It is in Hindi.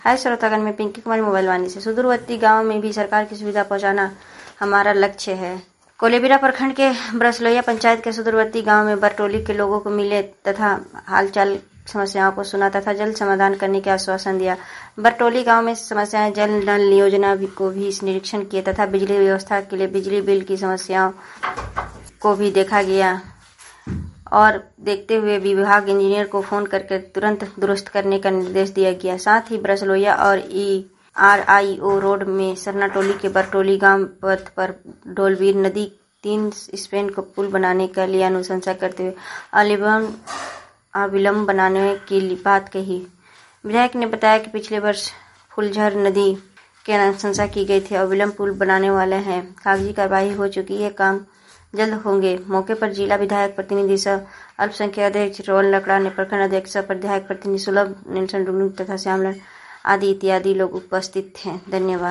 हाय श्रोतागण, मैं पिंकी कुमारी मोबाइल वाणी से। सुदूरवर्ती गांव में भी सरकार की सुविधा पहुंचाना हमारा लक्ष्य है। कोलेबिरा प्रखंड के ब्रसलोइया पंचायत के सुदूरवर्ती गांव में बरटोली के लोगों को मिले तथा हालचाल समस्याओं को सुना तथा जल्द समाधान करने का आश्वासन दिया। बरटोली गांव में समस्याएं जल नल योजना को भी निरीक्षण किए तथा बिजली व्यवस्था के लिए बिजली बिल की समस्याओं को भी देखा गया और देखते हुए विभाग इंजीनियर को फोन करके तुरंत दुरुस्त करने का निर्देश दिया गया। साथ ही ब्रसलोइया और RIO रोड में सरनाटोली के बरटोली गांव पथ पर डोलवीर नदी 3 स्पेन को पुल बनाने के लिए अनुशंसा करते हुए अविलंब बनाने की बात कही। विधायक ने बताया कि पिछले वर्ष फुलझर नदी की अनुशंसा की गई थी। अविलंब पुल बनाने वाले हैं। कागजी कार्रवाई हो चुकी है, काम जल्द होंगे। मौके पर जिला विधायक प्रतिनिधि सह अल्पसंख्यक अध्यक्ष रोहन लकड़ा ने प्रखंड अध्यक्ष सह विधायक प्रतिनिधि सुलभ नेल्सन डुगनू तथा श्यामलाल आदि इत्यादि लोग उपस्थित थे। धन्यवाद।